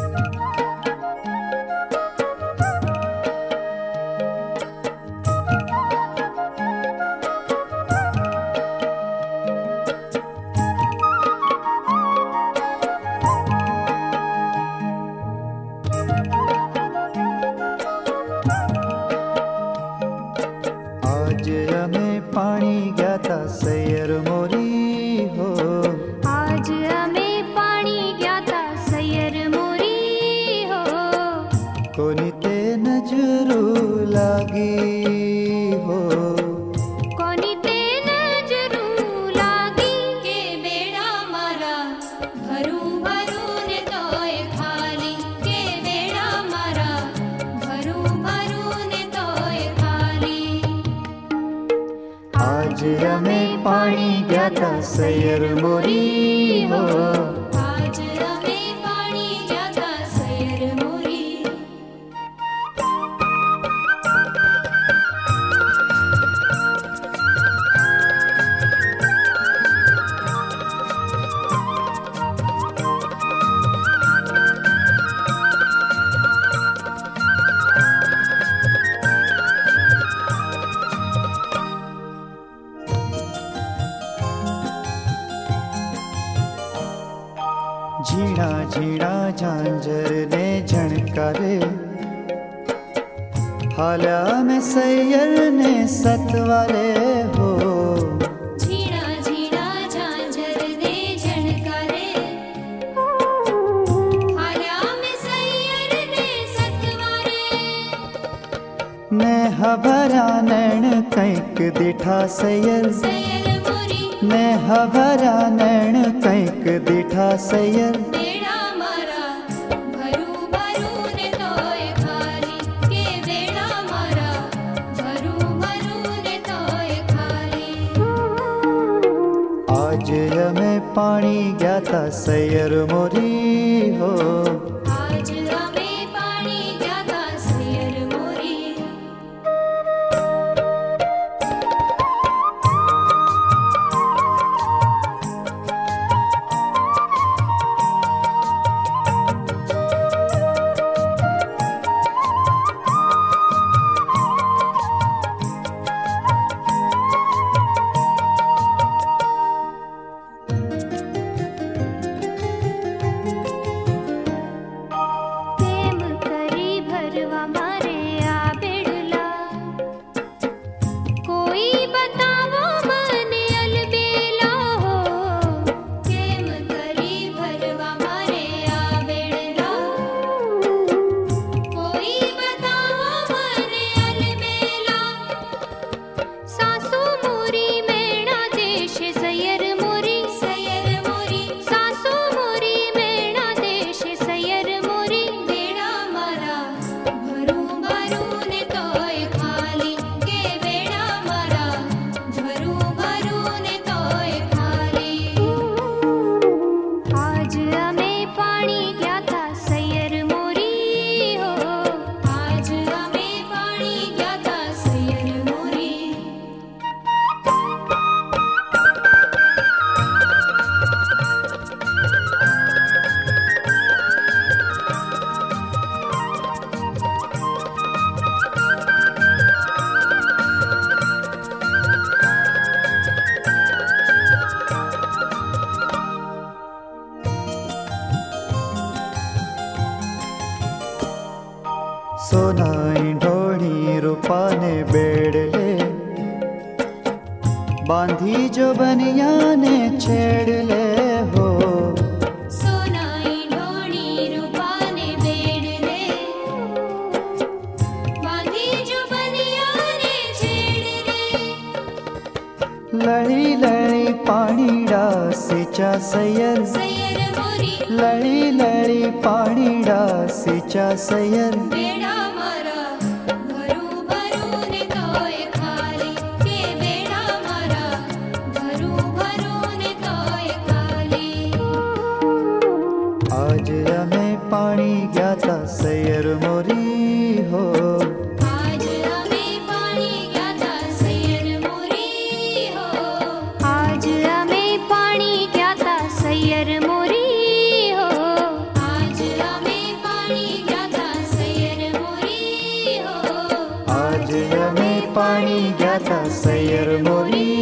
पाणी गया था सैयर मोरी हो। आज हमें पाणी गया था सैयर मोरी हो। कोनी ते नजरू लागी हो। कोनी ते नजरू लागी के बेड़ा मारा भरू भरू ने तोय खाली के बेड़ा मारा भरू भरू ने तोय खाली। आज हमें पाणी गया था सैयर मोरी हो। आज हमें पाणी गया था सैयर मोरी। झीणा झीणा झांझर ने झणकारे हाल्या में सैयर ने सतवारे हो। झीणा झीणा झांझर ने झणकारे हाल्या में सैयर ने सतवारे। ने हभरा नैन कैक दिठा सैयर। सैयर मोरी ने हभरा नैन कैक दिठा सैयर। बेड़ा मारा भरू भरू ने तोय खाली के बेड़ा मारा भरू भरू ने तोय खाली। आज हमें पाणी गया था सैयर मोरी हो। आज हमें पाणी गया था सैयर मोरी। प्रेम करी भरवा मारे आ बेड़ला कोई बतावो मने अलबेला हो। प्रेम करी भरवा मारे आ बेड़ला कोई बतावो मने अलबेला। सासू मोरी मेणा देश सैयर मोरी सैयर मोरी सासू मोरी मेणा देश सैयर मोरी। बेड़ा मारा भरू भरू ने तोय खाली के बेड़ा मारा भरू भरू ने तोय खाली। आज हमें पाणी गया था सैयर मोरी हो। आज हमें पाणी गया था सैयर मोरी। सोनाई ढोड़ी रूपा ने बेड़ले बांधी जो बनिया ने छेड़ ले हो। सोनाई ढोड़ी रूपा ने बेड़ले बांधी जो बनिया ने छेड़ ले। लड़ी लड़ी पानी डा सिंचा सैयर। सैयर मोरी लड़ी लड़ी पानी डा सिंचा सैयर। बेड़ा मारा भरू भरू ने तोय खाली के बेड़ा मारा भरू भरू ने तोय खाली। आज हमें पाणी गया था सैयर मोरी हो। आज हमें पाणी गया था सैयर मोरी हो। आज हमें पाणी गया था सैयर मोरी हो। आज हमें આજે અમે પાણી ગયા તા સૈયર મોરી